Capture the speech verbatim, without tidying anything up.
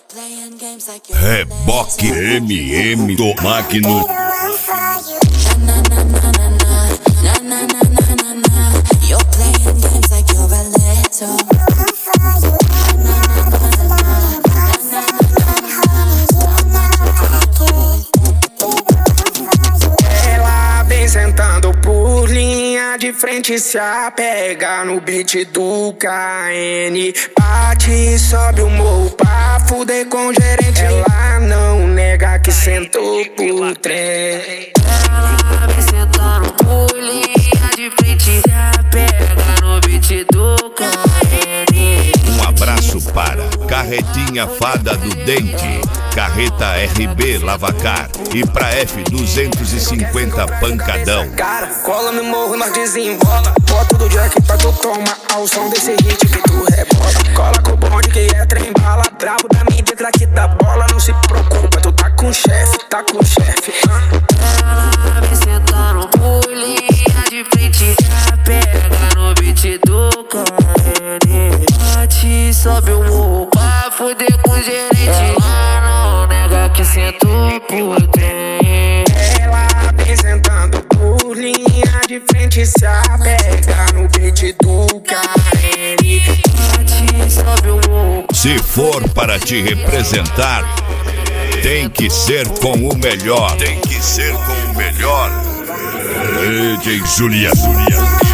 Reboque M M do Magno. Ela vem sentando por linha de frente, se apega no beat do K N. Bate e sobe o morro pra fuder com o gerente. Ela não nega que sentou por trem. Ela vem sentando por linha de frente, se apega no beat do K N. Um abraço para Carretinha Fada do Dente, Carreta R B Lavacar e pra F duzentos e cinquenta Pancadão. Cara, cola no morro, nós desembola. Bota do Jack pra tu tomar ao som desse hit que tu rebola. Cola com o bonde que é trem bala. Brabo da mídia, craque da bola. Não se preocupa, tu tá com chefe, tá com chefe. Ela vem sentando por linha de frente, se apega no beat do K N. Bate e sobe o morro pra fuder com o gerente. Ela não nega que sentou por trem. Ela vem sentando por linha de frente, se apega no beat do K N. Bate e sobe o morro. Se for para te representar, tem que ser com o melhor. Tem que ser com o melhor. D J Julia.